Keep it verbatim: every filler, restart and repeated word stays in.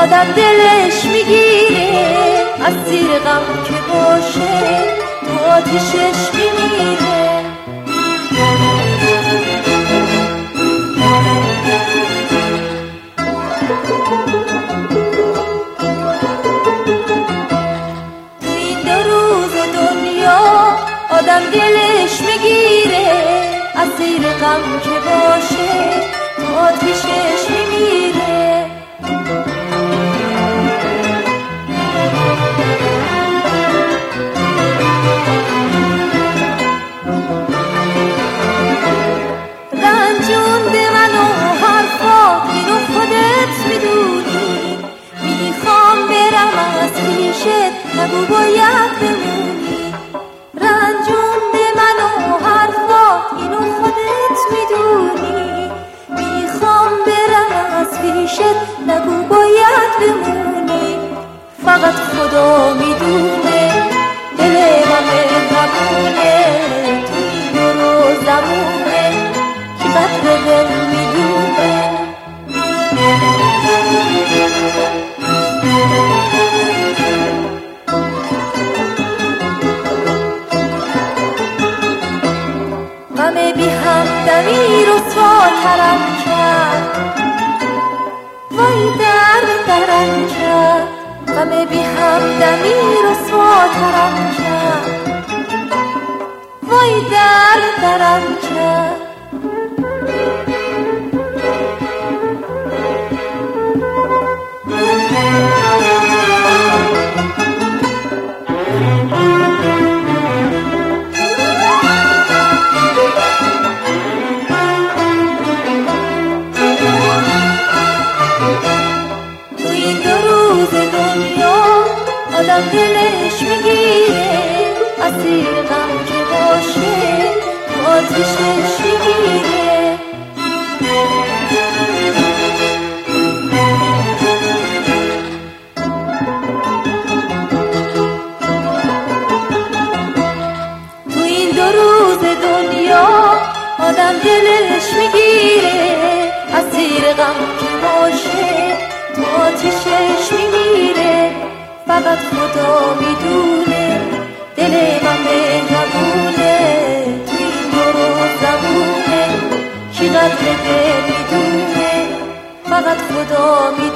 آدم دلش میگیره، اسیر غم که باشه تو آتیشش میمیره. تو این دو روز دنیا آدم دلش میگیره، اسیر غم که باشه تو آتیشش میمیره. رنجونده منو حرفا اینو خودت میدونی، میخوام برم از پیشت نگو باید بمونی. رنجونده منو حرفا اینو خودت میدونی، میخوام برم از پیشت نگو باید بمونی. فقط خدا میدونه دل من مهربونه، تو این رو زمونه که قدر دل میدونه. غم بی همدمی رسواترم کرد، وای درد درم کرد. غم بی همدمی رسواترم کرد، وای درد درم کرد. تو این دو روز دنیا آدم دلش میگیره، اسیر غم که باشه تو آتیشش میگیره. تو این دو روز دنیا آدم دلش میگیره، اسیر غم که باشه تو آتیشش میمیره. فقط خدا میدونه دل من مهربونه، تو این دو زمونه کی قدر دل میدونه. فقط خدا میدونه